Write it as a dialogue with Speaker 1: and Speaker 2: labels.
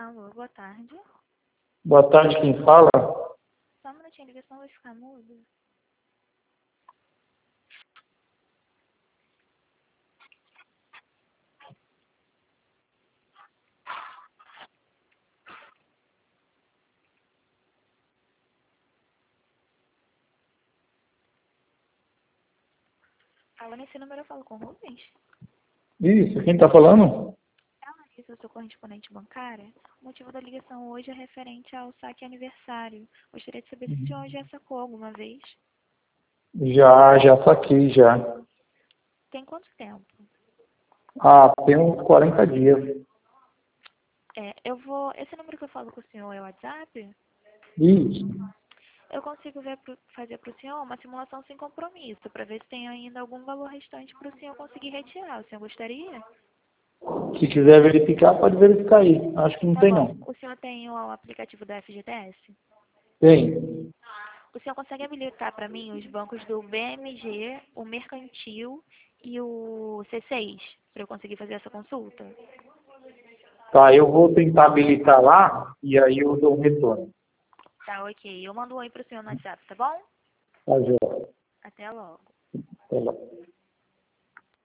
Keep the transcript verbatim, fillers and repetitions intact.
Speaker 1: Alô, boa tarde.
Speaker 2: Boa tarde, quem fala?
Speaker 1: Só um minutinho, a ligação vai ficar muda. Alô, nesse número eu falo com o Rubens?
Speaker 2: Isso, quem tá falando?
Speaker 1: É a Larissa, eu sou correspondente bancária. O motivo da ligação hoje é referente ao saque aniversário. Gostaria de saber se o senhor já sacou alguma vez.
Speaker 2: Já, já saquei, já.
Speaker 1: Tem quanto tempo?
Speaker 2: Ah, tem uns quarenta dias.
Speaker 1: É, eu vou... Esse número que eu falo com o senhor é o WhatsApp?
Speaker 2: Isso.
Speaker 1: Eu consigo ver pro, fazer para o senhor uma simulação sem compromisso, para ver se tem ainda algum valor restante para o senhor conseguir retirar. O senhor gostaria?
Speaker 2: Se quiser verificar, pode verificar aí. Acho que não
Speaker 1: Tá
Speaker 2: tem,
Speaker 1: bom.
Speaker 2: não.
Speaker 1: O senhor tem o aplicativo da F G T S?
Speaker 2: Tem.
Speaker 1: O senhor consegue habilitar para mim os bancos do B M G, o Mercantil e o C seis, para eu conseguir fazer essa consulta?
Speaker 2: Tá, eu vou tentar habilitar lá e aí eu dou um retorno.
Speaker 1: Tá, ok. Eu mando um oi pro senhor no WhatsApp, tá bom?
Speaker 2: Tá, joia.
Speaker 1: Até logo.
Speaker 2: Até lá.